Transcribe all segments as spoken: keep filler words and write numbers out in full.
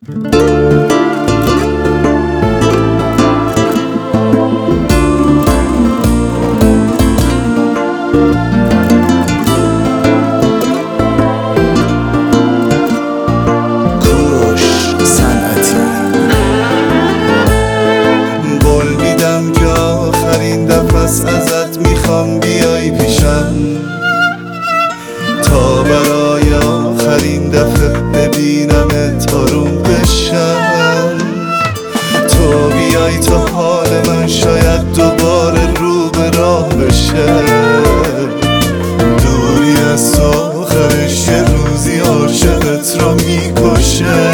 ازت میخوام بیای پیشم تا برای آخرین دفعه ببینمت آروم بشم. تو بیای تا حال من شاید دوباره رو به راه بشه. دوری از تو آخرش یه روزی عاشقت رو میکشه.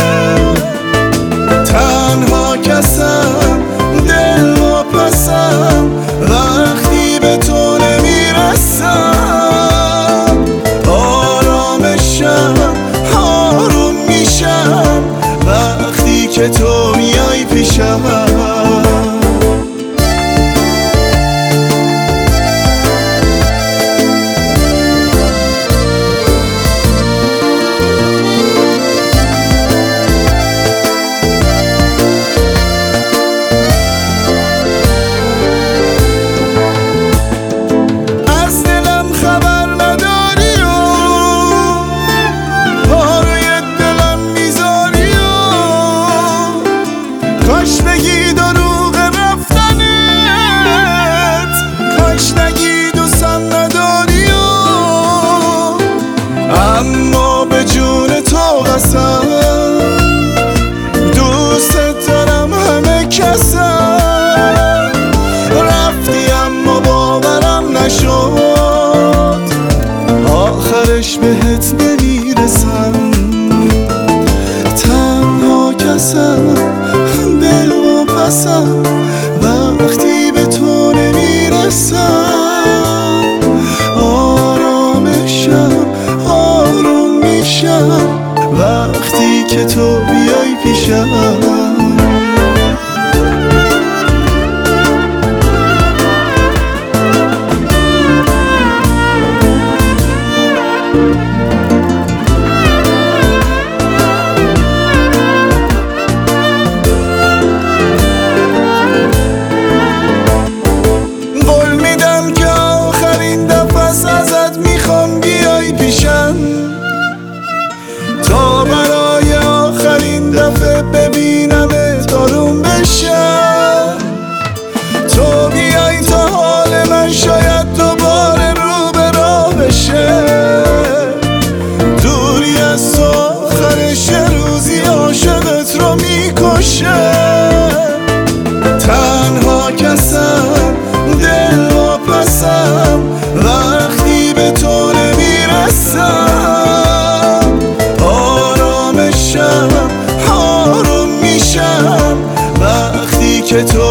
تنها کسم دل و پسم وقتی به تو نمیرسم. آرامشم آروم میشم وقتی که تو میای پیشم. کاش بگی دروغ رفتنت، کاش نگی دوستم نداری. اما به جون تو قسم دوستت دارم همه کسم. رفتی اما باورم نشد آخرش بهت نمیرسم. تنها کسم دل و پسم وقتی به تو نمیرسم. آرامشم آروم میشم وقتی که تو بیای پیشم. تا برای آخرین دفعه ببینمت آروم بشم. تو بیای تا حال من شاید دوباره رو به راه بشه. دوری از تو آخرش یه روزی عاشقت رو میکشه. تنها کسم دل و پسم وقتی به تو نمیرسم. آروم میشم وقتی که تو